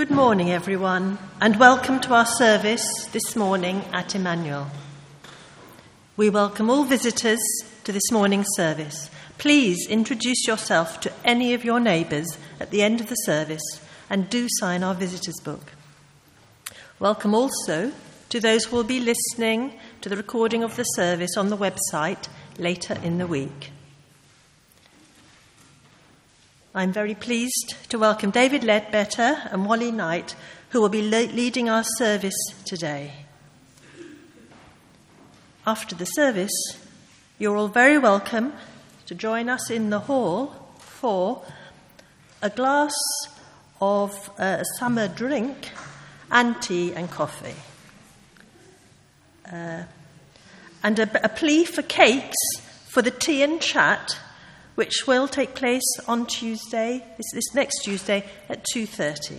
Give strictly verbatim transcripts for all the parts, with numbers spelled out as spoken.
Good morning, everyone, and welcome to our service this morning at Emmanuel. We welcome all visitors to this morning's service. Please introduce yourself to any of your neighbours at the end of the service and do sign our visitors' book. Welcome also to those who will be listening to the recording of the service on the website later in the week. I'm very pleased to welcome David Ledbetter and Wally Knight, who will be le- leading our service today. After the service, you're all very welcome to join us in the hall for a glass of uh, summer drink and tea and coffee. Uh, and a, a plea for cakes for the tea and chat, which will take place on Tuesday, this, this next Tuesday at two thirty.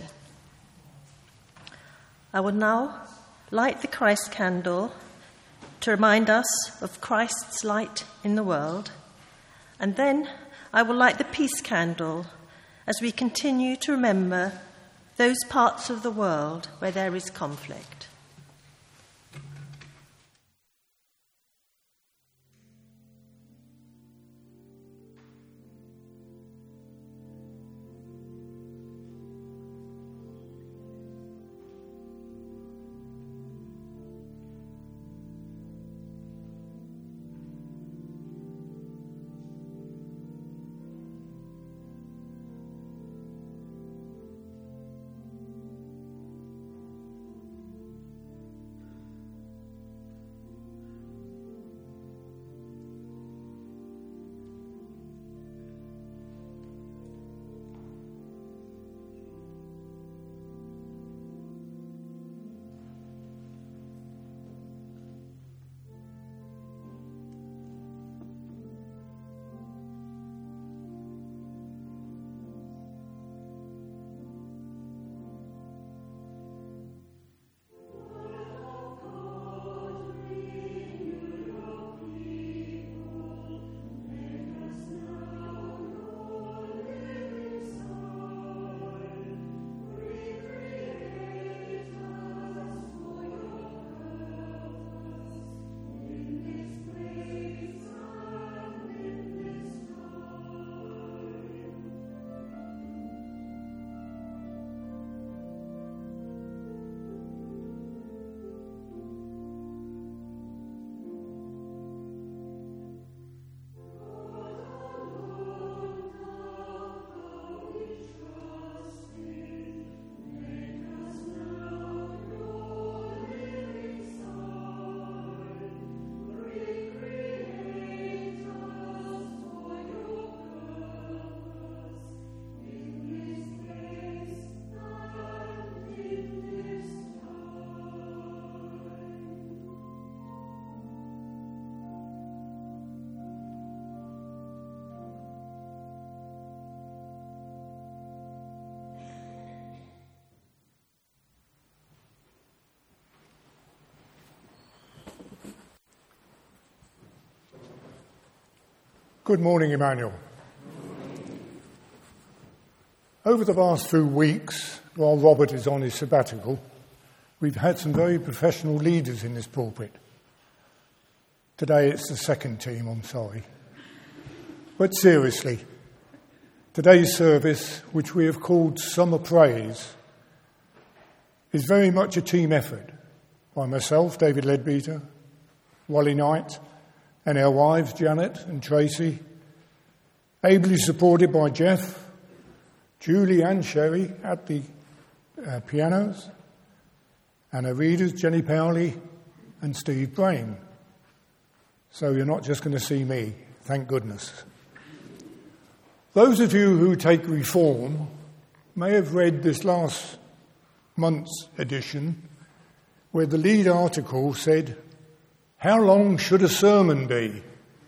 I will now light the Christ candle to remind us of Christ's light in the world, and then I will light the peace candle as we continue to remember those parts of the world where there is conflict. Good morning, Emmanuel. Over the last few weeks, while Robert is on his sabbatical, we've had some very professional leaders in this pulpit. Today it's the second team, I'm sorry. But seriously, today's service, which we have called Summer Praise, is very much a team effort by myself, David Ledbetter, Wally Knight, and our wives, Janet and Tracy, ably supported by Jeff, Julie and Sherry at the uh, pianos, and our readers, Jenny Powley and Steve Brain. So you're not just going to see me, thank goodness. Those of you who take Reform may have read this last month's edition, where the lead article said, "How long should a sermon be?"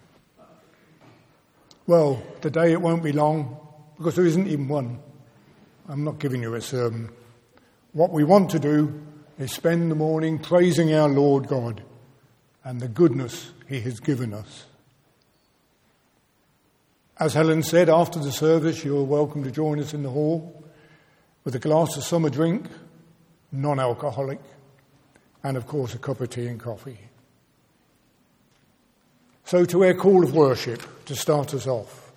Well, today it won't be long, because there isn't even one. I'm not giving you a sermon. What we want to do is spend the morning praising our Lord God and the goodness he has given us. As Helen said, after the service, you're welcome to join us in the hall, with a glass of summer drink, non-alcoholic, and of course a cup of tea and coffee. So to our call of worship, to start us off.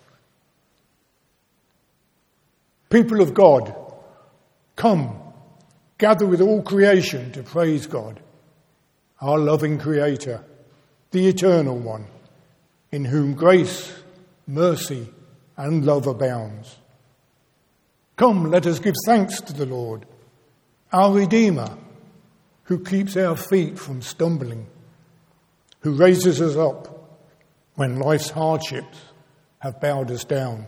People of God, come, gather with all creation to praise God, our loving Creator, the Eternal One, in whom grace, mercy, and love abounds. Come, let us give thanks to the Lord, our Redeemer, who keeps our feet from stumbling, who raises us up when life's hardships have bowed us down.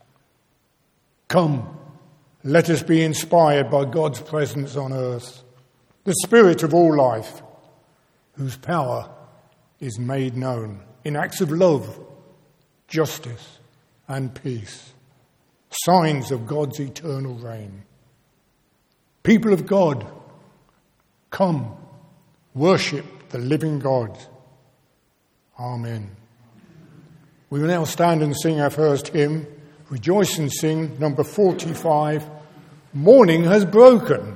Come, let us be inspired by God's presence on earth, the Spirit of all life, whose power is made known in acts of love, justice, and peace, signs of God's eternal reign. People of God, come, worship the living God. Amen. We will now stand and sing our first hymn, Rejoice and Sing, number forty-five, Morning Has Broken.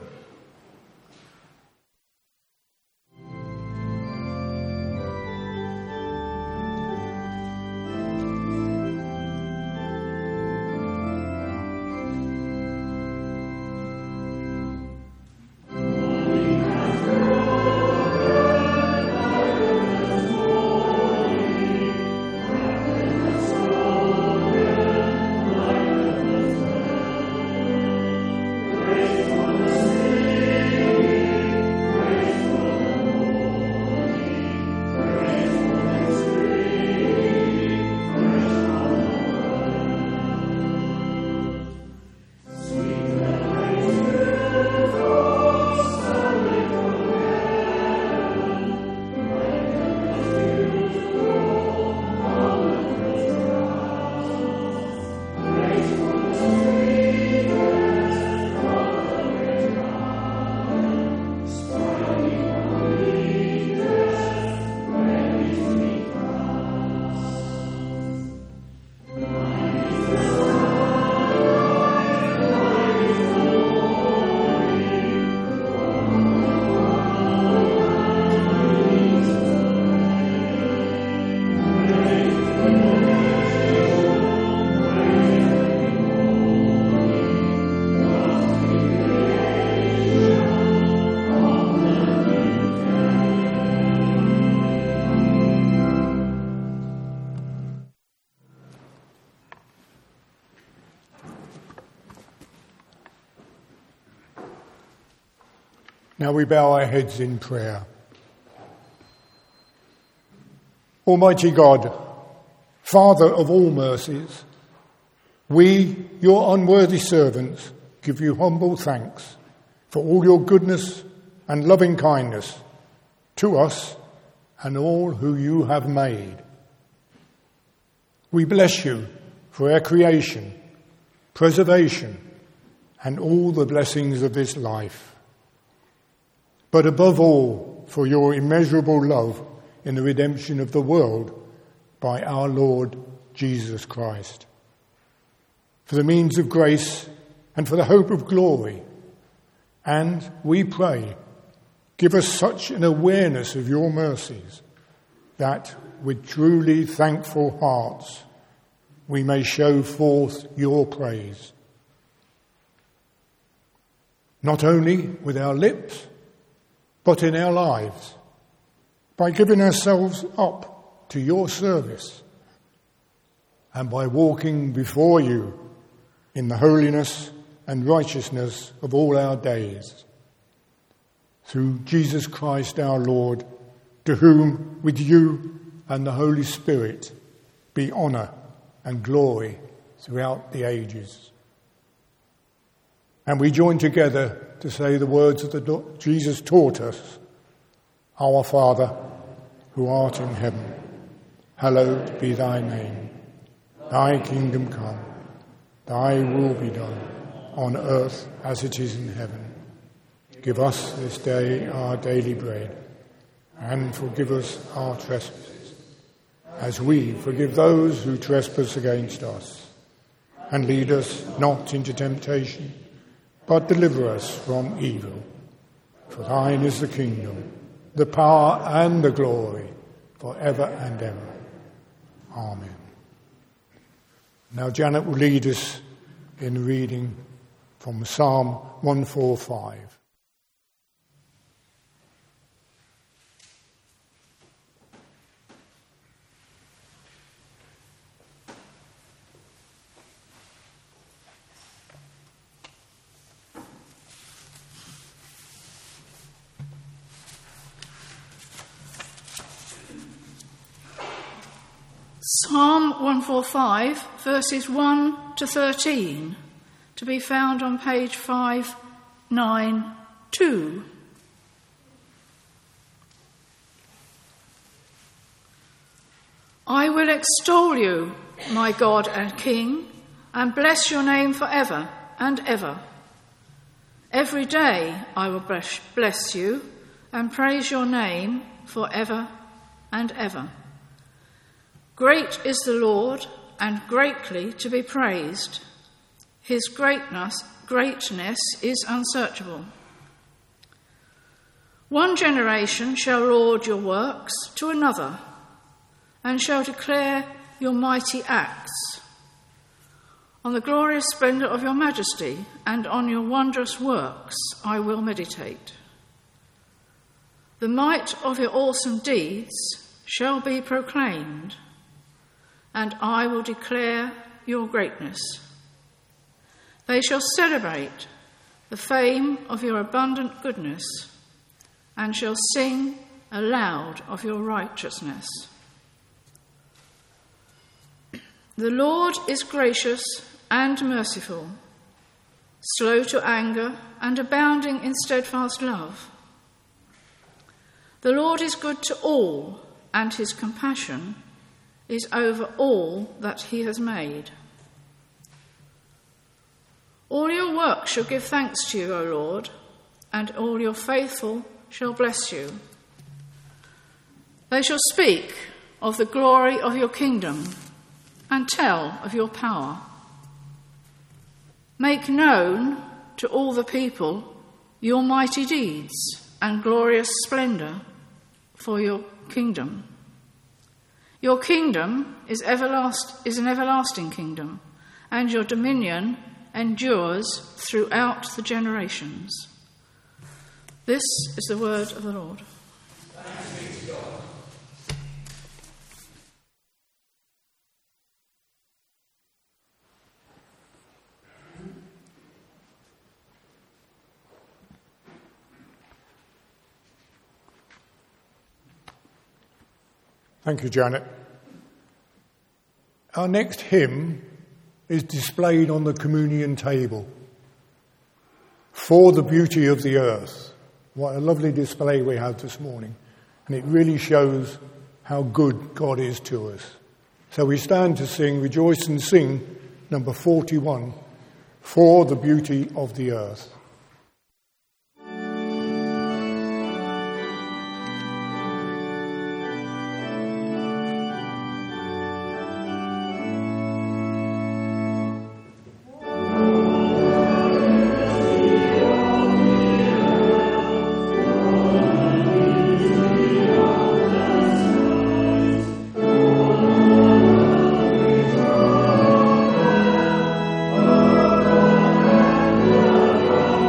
Now we bow our heads in prayer. Almighty God, Father of all mercies, we, your unworthy servants, give you humble thanks for all your goodness and loving kindness to us and all who you have made. We bless you for our creation, preservation, and all the blessings of this life. But above all, for your immeasurable love in the redemption of the world by our Lord Jesus Christ. For the means of grace and for the hope of glory. And we pray, give us such an awareness of your mercies that with truly thankful hearts we may show forth your praise. Not only with our lips, but in our lives, by giving ourselves up to your service and by walking before you in the holiness and righteousness of all our days. Through Jesus Christ our Lord, to whom with you and the Holy Spirit be honour and glory throughout the ages. And we join together to say the words that Jesus taught us. Our Father, who art in heaven, hallowed be thy name. Thy kingdom come, thy will be done, on earth as it is in heaven. Give us this day our daily bread, and forgive us our trespasses, as we forgive those who trespass against us. And lead us not into temptation, but deliver us from evil. For thine is the kingdom, the power and the glory, for ever and ever. Amen. Now Janet will lead us in the reading from Psalm one forty-five. Psalm one forty-five, verses one to thirteen, to be found on page five ninety-two. I will extol you, my God and King, and bless your name forever and ever. Every day I will bless you and praise your name forever and ever. Great is the Lord, and greatly to be praised. His greatness, greatness is unsearchable. One generation shall laud your works to another, and shall declare your mighty acts. On the glorious splendour of your majesty, and on your wondrous works I will meditate. The might of your awesome deeds shall be proclaimed, and I will declare your greatness. They shall celebrate the fame of your abundant goodness, and shall sing aloud of your righteousness. The Lord is gracious and merciful, slow to anger and abounding in steadfast love. The Lord is good to all, and his compassion is over all that he has made. All your works shall give thanks to you, O Lord, and all your faithful shall bless you. They shall speak of the glory of your kingdom and tell of your power. Make known to all the people your mighty deeds and glorious splendour for your kingdom. Your kingdom is everlast, is an everlasting kingdom, and your dominion endures throughout the generations. This is the word of the Lord. Thanks be to God. Thank you, Janet. Our next hymn is displayed on the communion table. For the Beauty of the Earth. What a lovely display we had this morning. And it really shows how good God is to us. So we stand to sing, Rejoice and Sing, number forty-one, For the Beauty of the Earth. Thank you.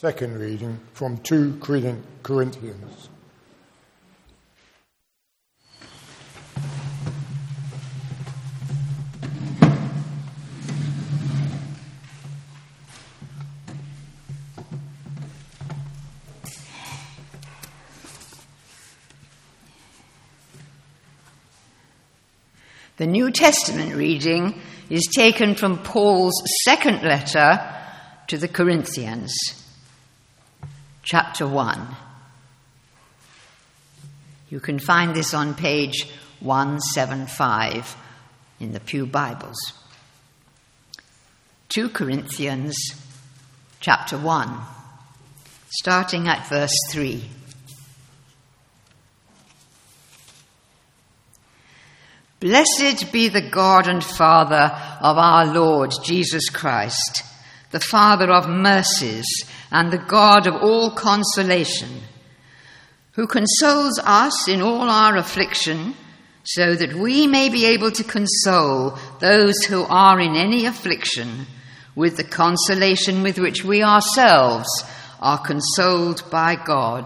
Second reading from Second Corinthians. The New Testament reading is taken from Paul's second letter to the Corinthians, chapter one. You can find this on page one seventy-five in the Pew Bibles. Second Corinthians, chapter one, starting at verse three. Blessed be the God and Father of our Lord Jesus Christ, the Father of mercies and the God of all consolation, who consoles us in all our affliction, so that we may be able to console those who are in any affliction with the consolation with which we ourselves are consoled by God.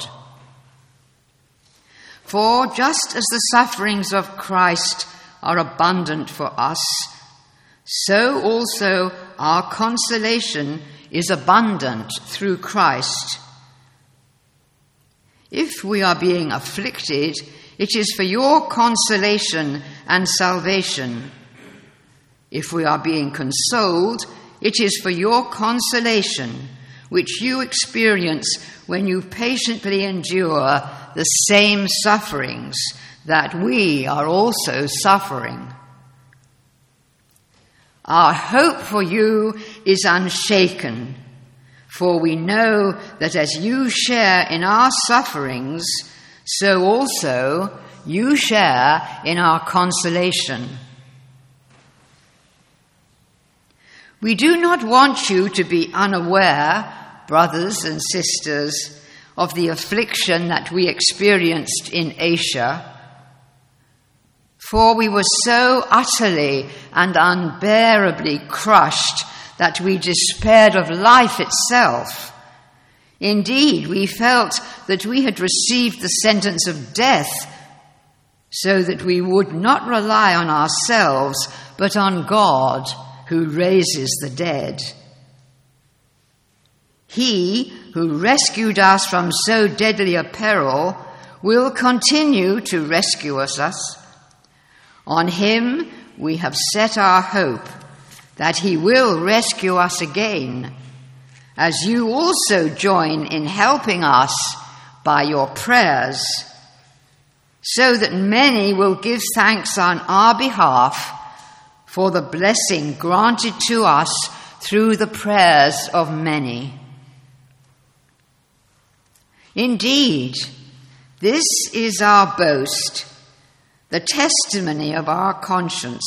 For just as the sufferings of Christ are abundant for us, so also our consolation is abundant through Christ. If we are being afflicted, it is for your consolation and salvation. If we are being consoled, it is for your consolation, which you experience when you patiently endure the same sufferings that we are also suffering. Our hope for you is unshaken, for we know that as you share in our sufferings, so also you share in our consolation. We do not want you to be unaware, brothers and sisters, of the affliction that we experienced in Asia, for we were so utterly and unbearably crushed that we despaired of life itself. Indeed, we felt that we had received the sentence of death, so that we would not rely on ourselves, but on God, who raises the dead. He who rescued us from so deadly a peril will continue to rescue us. On him we have set our hope that he will rescue us again, as you also join in helping us by your prayers, so that many will give thanks on our behalf for the blessing granted to us through the prayers of many. Indeed, this is our boast, the testimony of our conscience.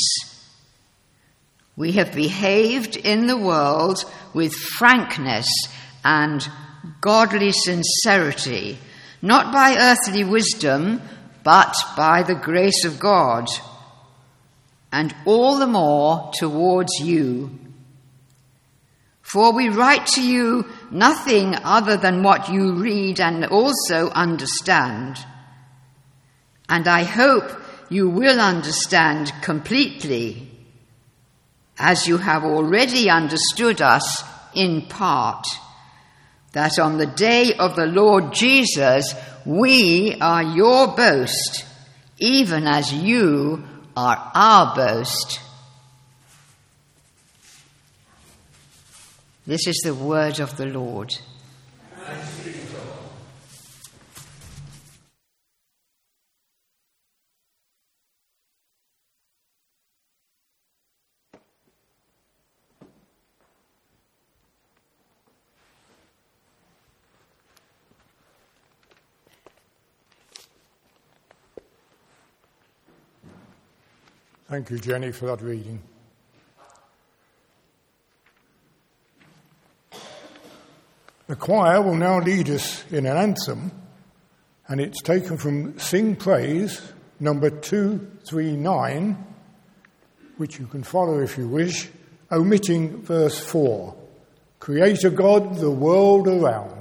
We have behaved in the world with frankness and godly sincerity, not by earthly wisdom, but by the grace of God, and all the more towards you. For we write to you nothing other than what you read and also understand. And I hope you will understand completely, as you have already understood us in part, that on the day of the Lord Jesus we are your boast, even as you are our boast. This is the word of the Lord. Thanks be to God. Thank you, Jenny, for that reading. The choir will now lead us in an anthem, and it's taken from Sing Praise, number two three nine, which you can follow if you wish, omitting verse four. Creator God, the world around.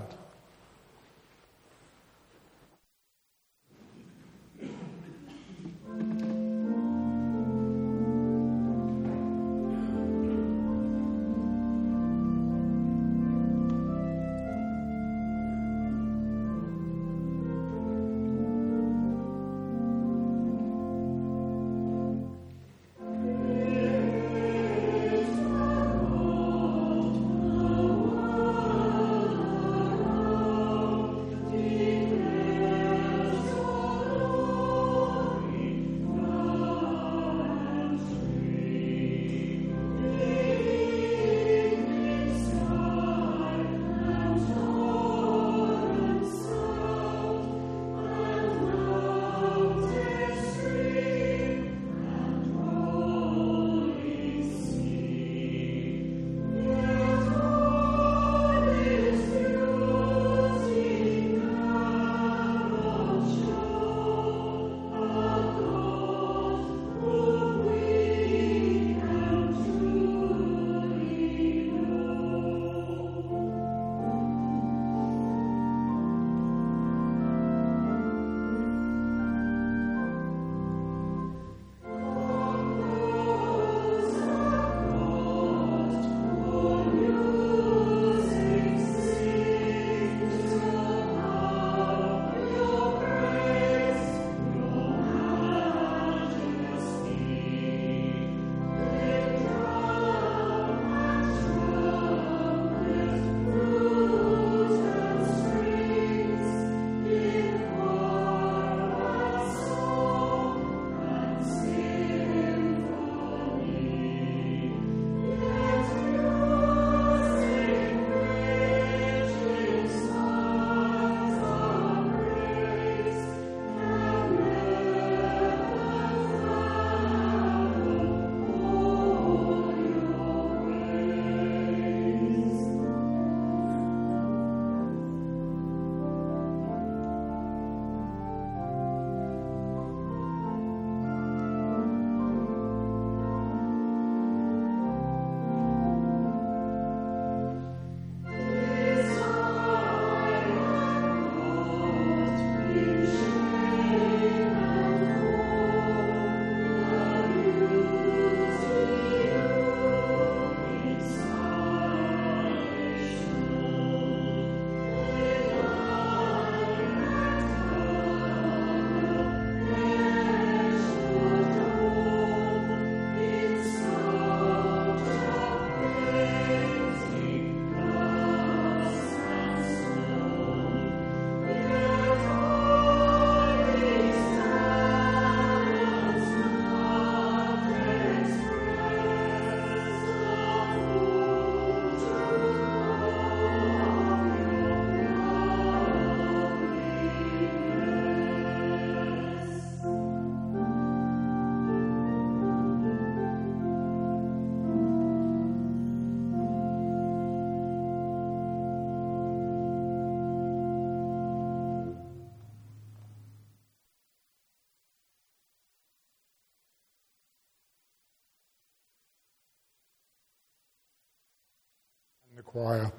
The choir.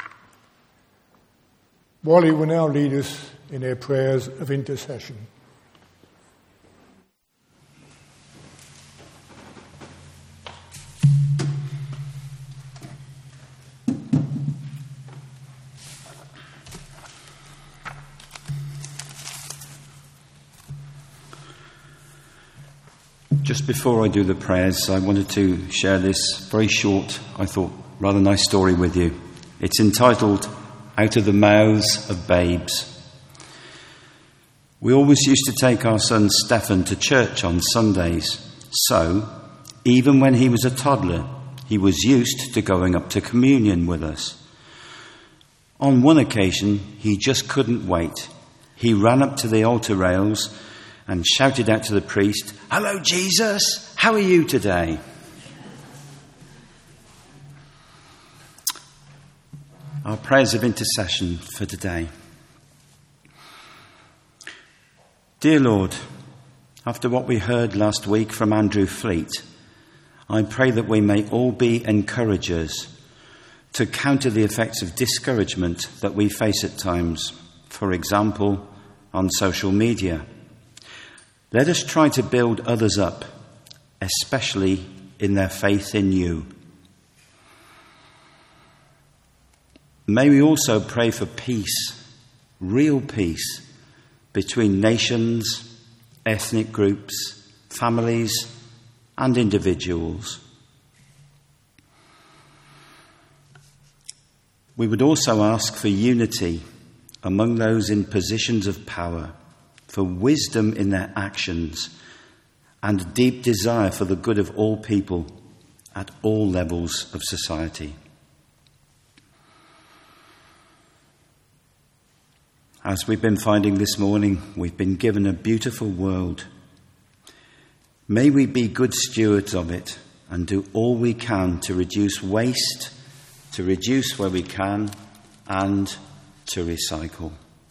Wally will now lead us in their prayers of intercession. Just before I do the prayers, I wanted to share this very short, I thought, rather nice story with you. It's entitled, Out of the Mouths of Babes. We always used to take our son Stefan to church on Sundays. So, even when he was a toddler, he was used to going up to communion with us. On one occasion, he just couldn't wait. He ran up to the altar rails and shouted out to the priest, "Hello, Jesus, how are you today?" Our prayers of intercession for today. Dear Lord, after what we heard last week from Andrew Fleet, I pray that we may all be encouragers to counter the effects of discouragement that we face at times, for example, on social media. Let us try to build others up, especially in their faith in you. May we also pray for peace, real peace, between nations, ethnic groups, families, and individuals. We would also ask for unity among those in positions of power, for wisdom in their actions, and a deep desire for the good of all people at all levels of society. As we've been finding this morning, we've been given a beautiful world. May we be good stewards of it and do all we can to reduce waste, to reduce where we can, and to recycle.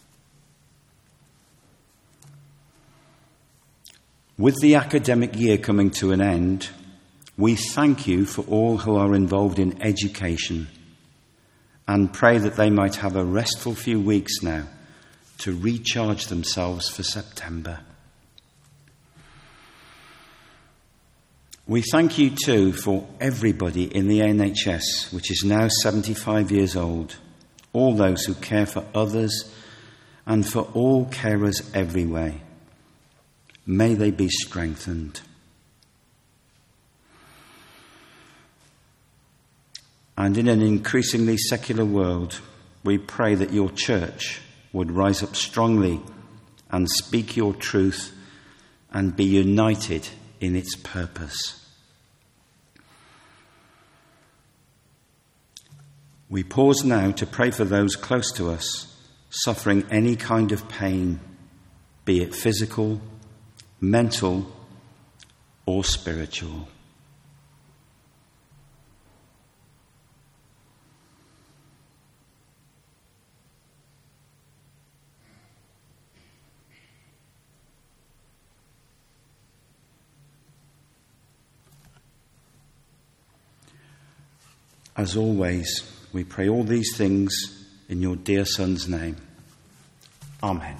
With the academic year coming to an end, we thank you for all who are involved in education and pray that they might have a restful few weeks now to recharge themselves for September. We thank you too for everybody in the N H S, which is now seventy-five years old, all those who care for others, and for all carers everywhere. May they be strengthened. And in an increasingly secular world, we pray that your church would rise up strongly and speak your truth and be united in its purpose. We pause now to pray for those close to us suffering any kind of pain, be it physical, mental, or spiritual. As always, we pray all these things in your dear Son's name. Amen.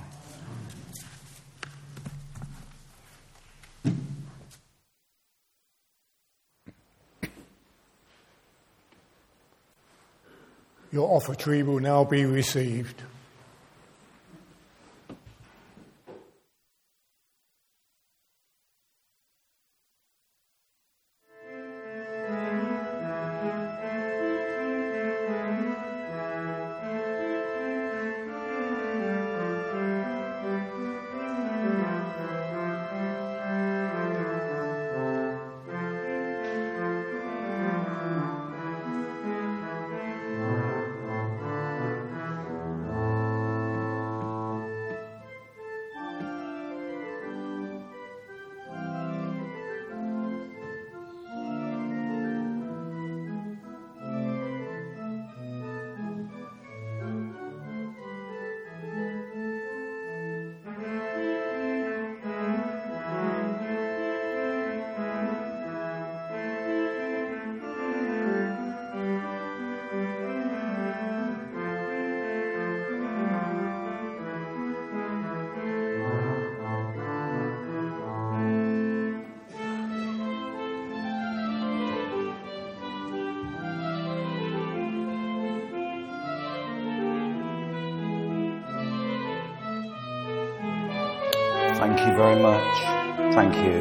Your offertory will now be received. Thank you very much. Thank you.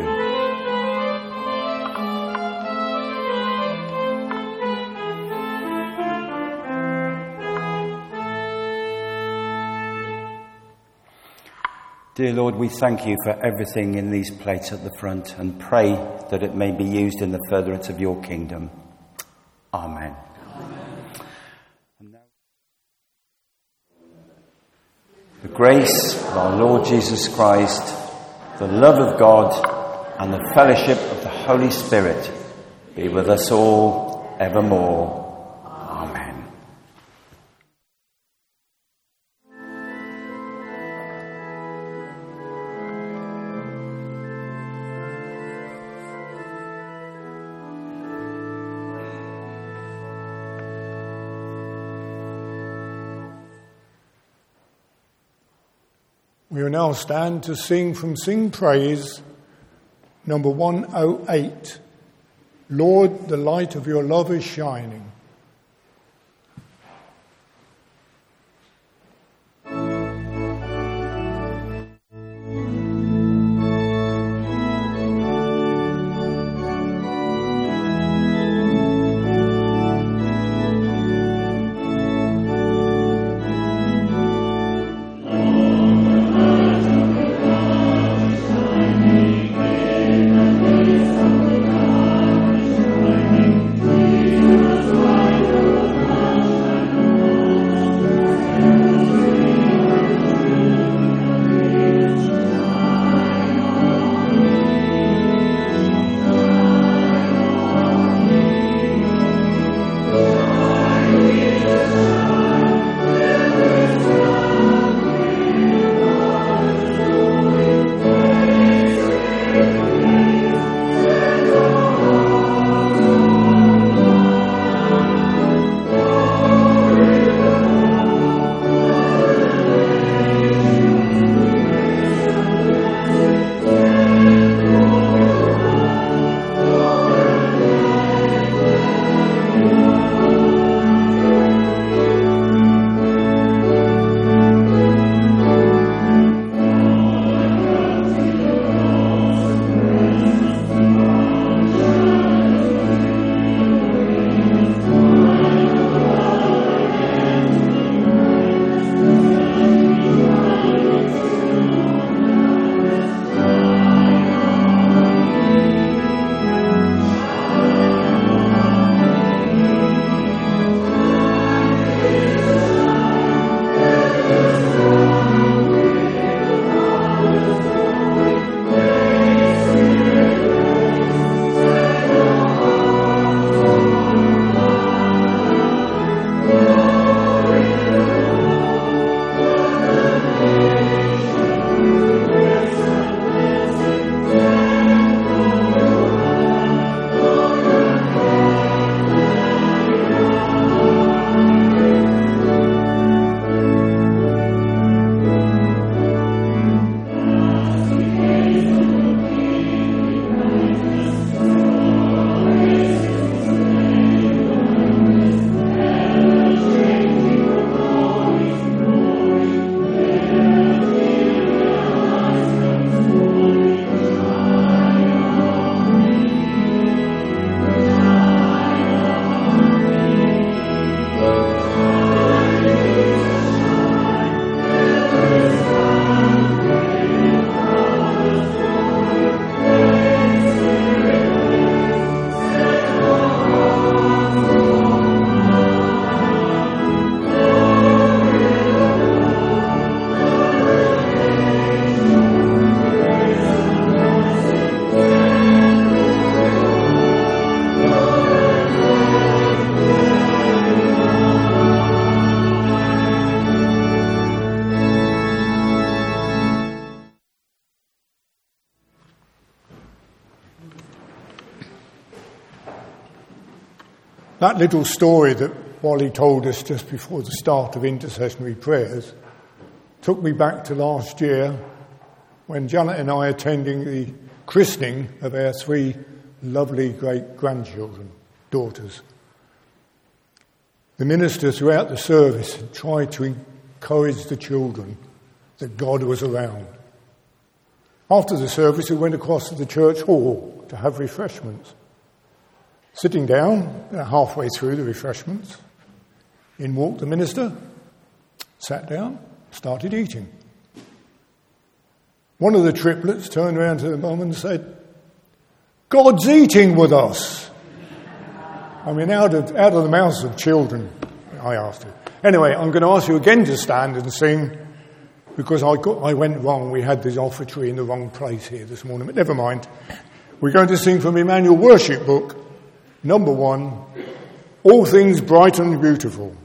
Dear Lord, we thank you for everything in these plates at the front and pray that it may be used in the furtherance of your kingdom. Amen. The grace of our Lord Jesus Christ, the love of God, and the fellowship of the Holy Spirit be with us all evermore. Amen. We will now stand to sing from Sing Praise, number one oh eight. Lord, the light of your love is shining. That little story that Wally told us just before the start of intercessionary prayers took me back to last year when Janet and I attending the christening of our three lovely great-grandchildren, daughters. The minister throughout the service had tried to encourage the children that God was around. After the service, we went across to the church hall to have refreshments. Sitting down, halfway through the refreshments, in walked the minister, sat down, started eating. One of the triplets turned around to the mum and said, "God's eating with us." I mean, out of, out of the mouths of children, I asked her. Anyway, I'm going to ask you again to stand and sing, because I, got, I went wrong. We had this offertory in the wrong place here this morning, but never mind. We're going to sing from Emmanuel Worship Book, number one, All Things Bright and Beautiful.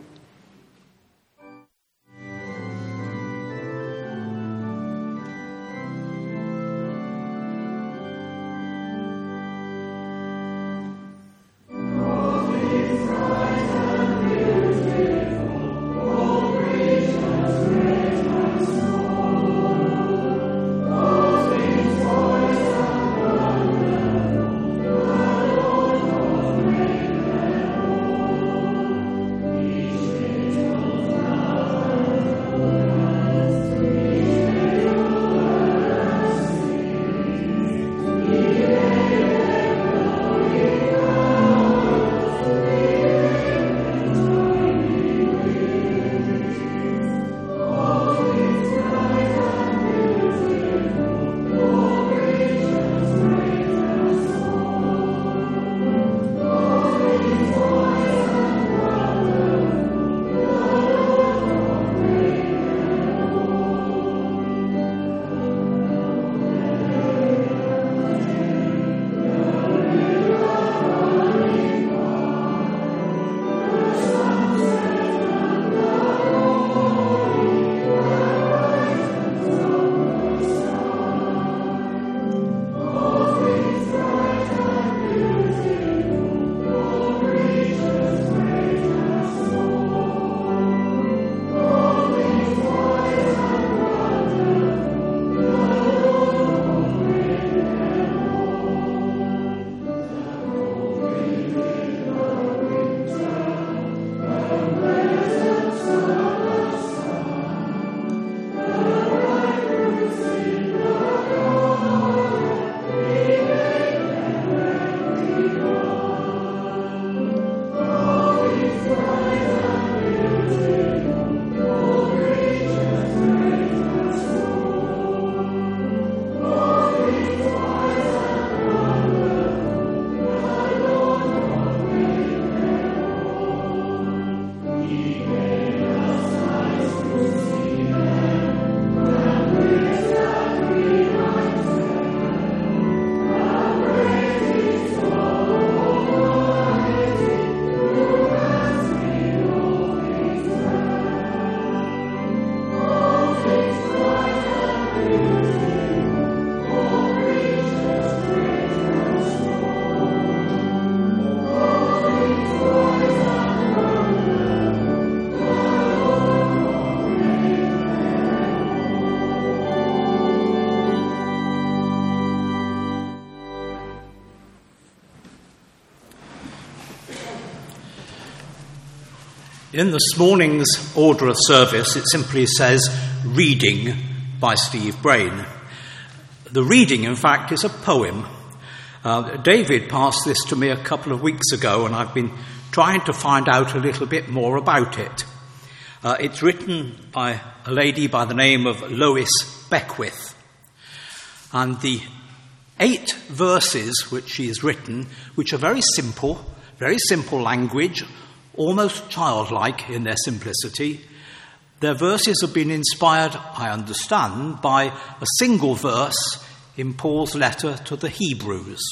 In this morning's order of service, it simply says reading by Steve Brain. The reading, in fact, is a poem. Uh, David passed this to me a couple of weeks ago, and I've been trying to find out a little bit more about it. Uh, it's written by a lady by the name of Lois Beckwith. And the eight verses which she has written, which are very simple, very simple language, almost childlike in their simplicity. Their verses have been inspired, I understand, by a single verse in Paul's letter to the Hebrews.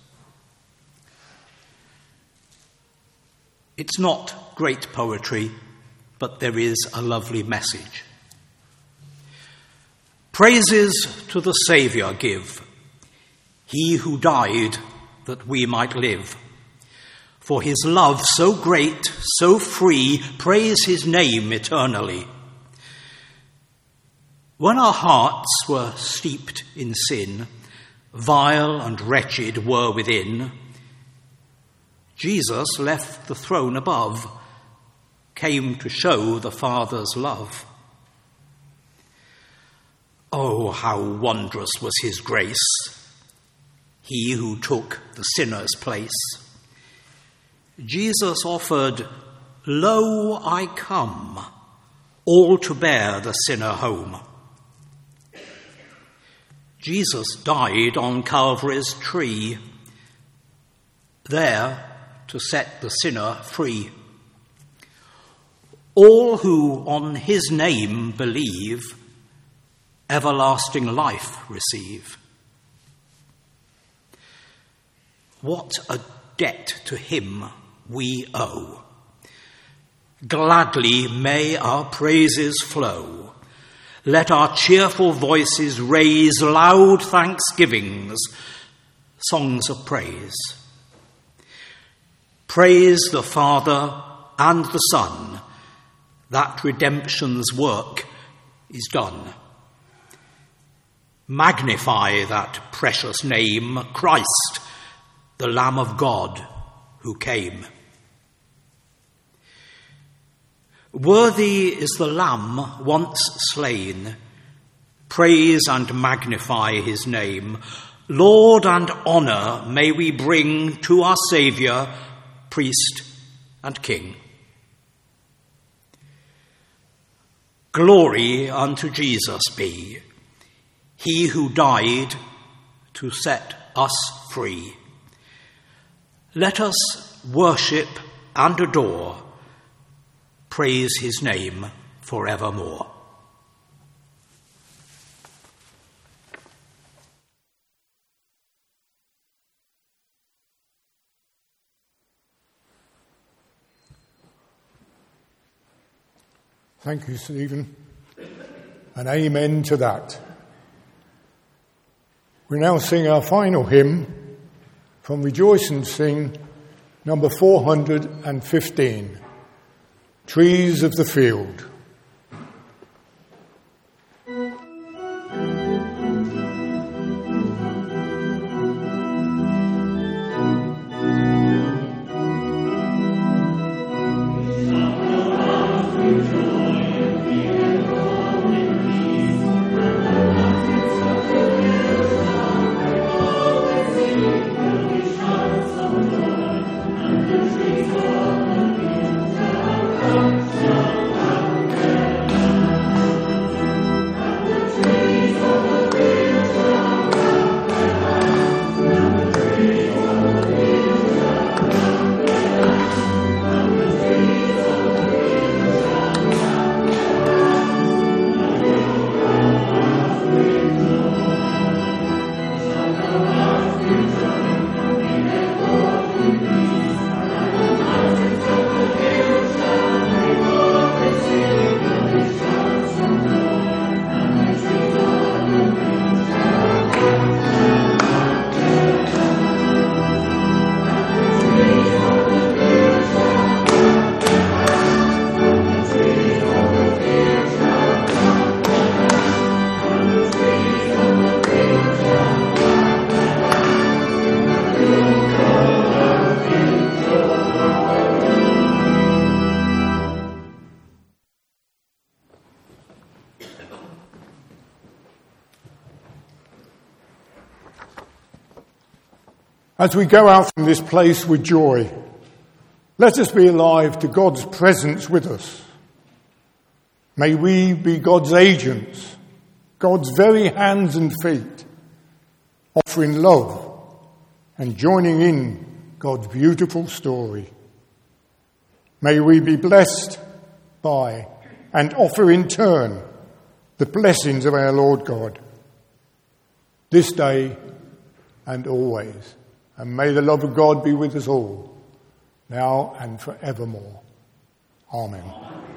It's not great poetry, but there is a lovely message. Praises to the Saviour give, he who died that we might live. For his love so great, so free, praise his name eternally. When our hearts were steeped in sin, vile and wretched were within, Jesus left the throne above, came to show the Father's love. Oh, how wondrous was his grace, he who took the sinner's place. Jesus offered, "Lo, I come, all to bear the sinner home." Jesus died on Calvary's tree, there to set the sinner free. All who on his name believe, everlasting life receive. What a debt to him we owe. Gladly may our praises flow. Let our cheerful voices raise loud thanksgivings, songs of praise. Praise the Father and the Son, that redemption's work is done. Magnify that precious name, Christ, the Lamb of God who came. Worthy is the Lamb once slain. Praise and magnify his name. Laud and honour may we bring to our Saviour, priest and king. Glory unto Jesus be, he who died to set us free. Let us worship and adore, praise his name forevermore. Thank you, Stephen, and amen to that. We now sing our final hymn from Rejoice and Sing, number four hundred fifteen, Trees of the Field. As we go out from this place with joy, let us be alive to God's presence with us. May we be God's agents, God's very hands and feet, offering love and joining in God's beautiful story. May we be blessed by and offer in turn the blessings of our Lord God, this day and always. And may the love of God be with us all, now and forevermore. Amen.